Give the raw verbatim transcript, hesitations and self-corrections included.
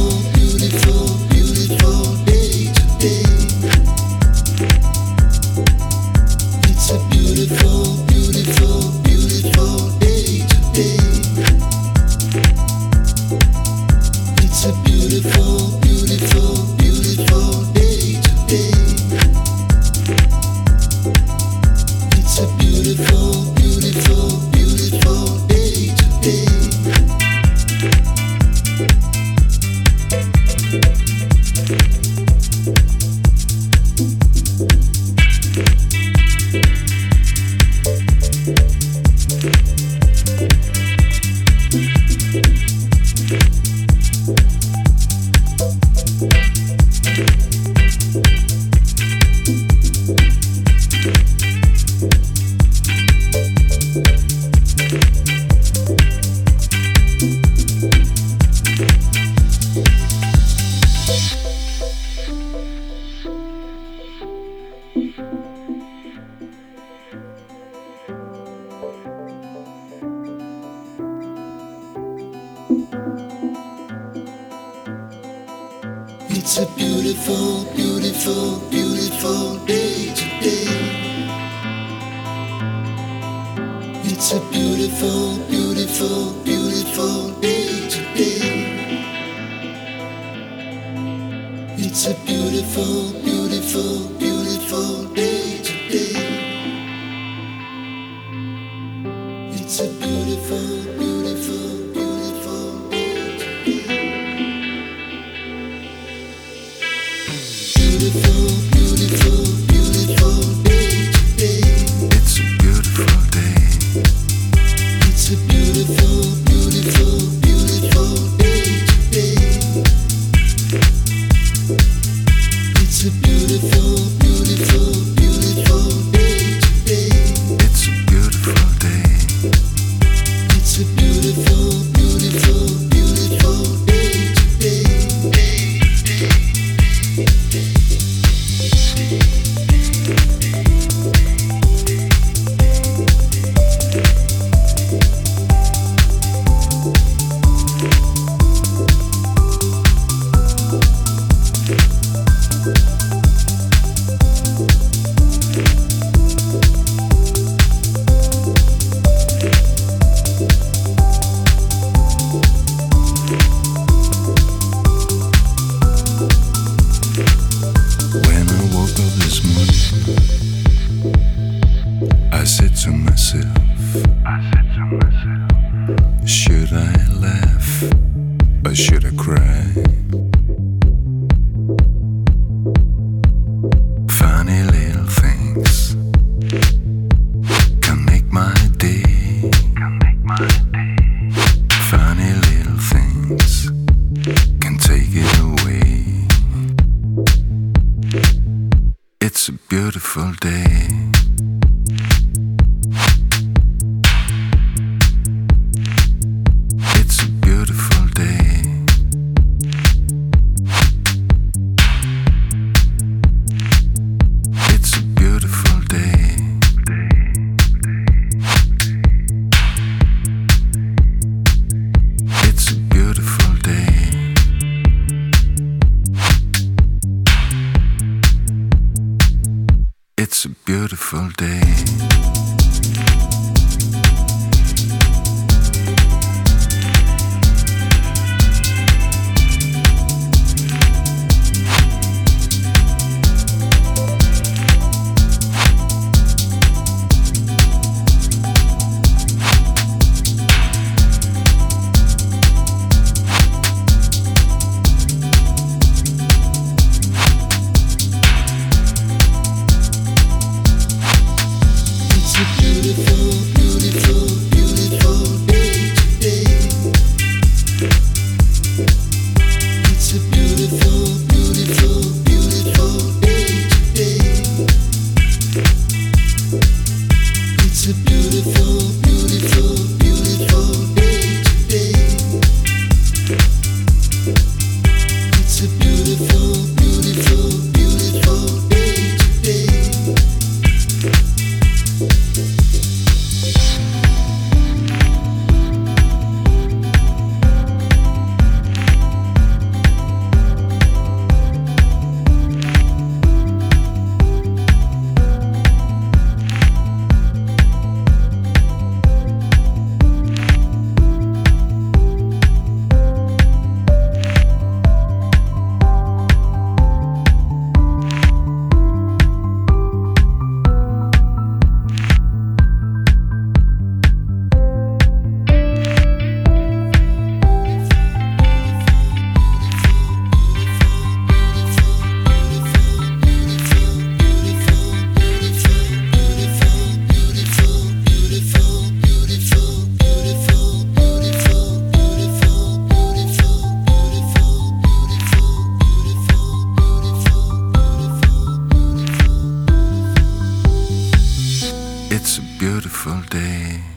It's a beautiful, beautiful, beautiful day today. It's a beautiful, beautiful, beautiful day today. It's a beautiful, beautiful, beautiful day today. It's a beautiful, beautiful, beautiful day today. Beautiful, beautiful, beautiful day today. It's a beautiful day. It's a beautiful, beautiful, beautiful day today. It's a beautiful, beautiful, beautiful day today. It's a beautiful day. It's a beautiful, beautiful, beautiful day today. When I woke up this morning, I said to myself, I said to myself, should I laugh or should I cry? Funny little things can make my day. Can make my day. Funny little things can take it away. It's a beautiful day. It's a beautiful day. It's a beautiful day. It's a beautiful day. It's a beautiful day. It's a beautiful day.